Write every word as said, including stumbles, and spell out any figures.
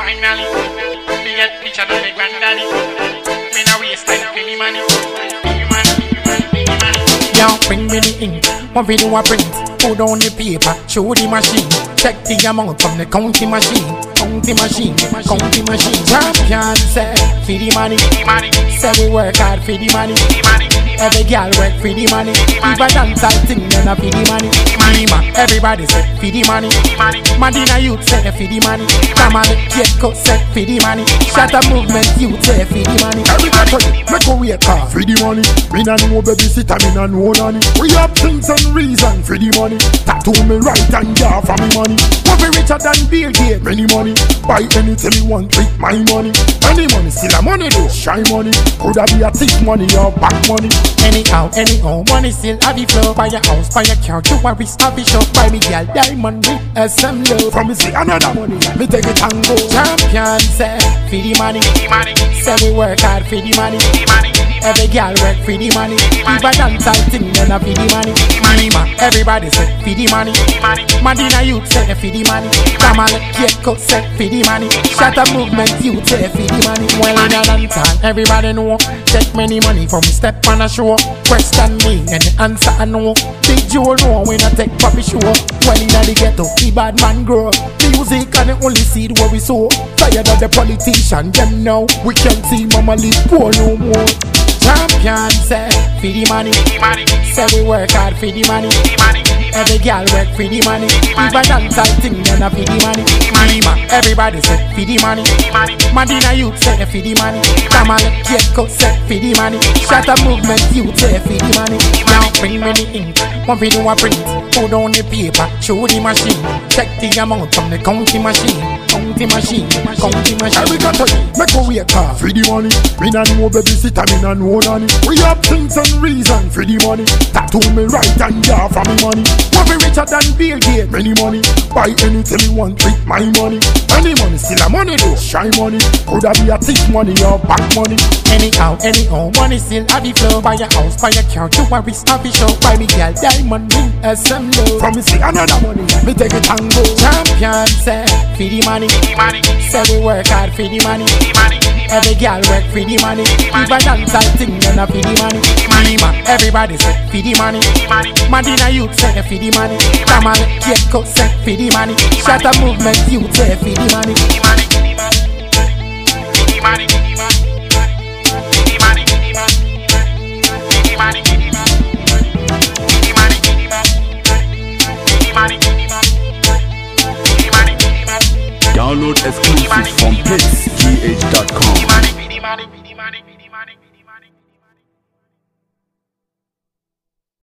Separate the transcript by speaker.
Speaker 1: Finally, me get picture of the granddaddy. Me now waste time for me money. Me money, me money, me money.
Speaker 2: Yo, bring me the ink, one video I print. Put on the paper, show the machine. Check the amount from the counting machine. Counting machine, counting machine. Champion say, for the money. Say we work hard for the money. Every girl work for the money. If I dance I sing, then I for the money. Everybody say, for the money. Madina youth say, for the money. Come on, get cut, say, for the money. Shut up movement, youth say, for the money.
Speaker 3: Everybody, make a wait car for the money. Me nah know babysitter, me nah know nanny. We have things and reason for the money. Tattoo me right and jaw for me money. What be richer than Bill Gates? Many money. Buy anything me want with my money. Any money, still a money though. Shy money. Coulda be a thick money or back money.
Speaker 2: Anyhow, anyhow, money still have it flow. Buy your house, buy your car, you a risk have it show. Buy me girl, diamond ring, S M low.
Speaker 3: From me see another money, me take it and go.
Speaker 2: Champion say, for the money. Say we work hard for the money. Every girl work for the money. If I dance I sing, then I for the money. Everybody say, for the money. Madina youth say, for the money. Come on, get cut, say, for the money. Shut up movement, youth say, for the money. Well, in a dance hall, everybody know. Take many money from step on a show. Question me, and the answer I know. Big Joe know when I take puppy show. Well, in the ghetto, the bad man grow. Music and the only seed where we sow. Tired of the politician, them now. We can't see mama live poor no more. Champion say, for the money. Say we work hard for the money. Every girl work for the money. If I dance I sing, then I for the money. Everybody say, for the money. Madina youth say, for the money. Come on, get cut, say, for the money. Shut up movement, youth say, for the money. Now bring me the ink, one video I print. Put on the paper, show the machine. Check the amount from the counting machine. Counting machine, counting machine.
Speaker 3: Everybody, make a wait car for the money. Me nah know babysitter, me nah know nanny. We have things and reason for the money. Tattoo me right and jaw for me money. What be richer than Bill Gates? Many money. Buy anything me want with my money. Any money, still a money though. Shy money. Coulda be a thick money or back money.
Speaker 2: Anyhow, anyhow, money still have it flow. Buy your house, buy your car, you a risk have it show. Buy me girl, diamond ring, S M low.
Speaker 3: From me see another money, me take it and go.
Speaker 2: Champion say, for the money. Say we work hard for the money. Every girl work for the money. If I dance I sing, then I for the money. Everybody say, for the money. Madina youth say, for the money. Come on, get cut, say, for the money. Shut up movement, youth say, for the money.
Speaker 4: Download exclusive from Pits G H dot com.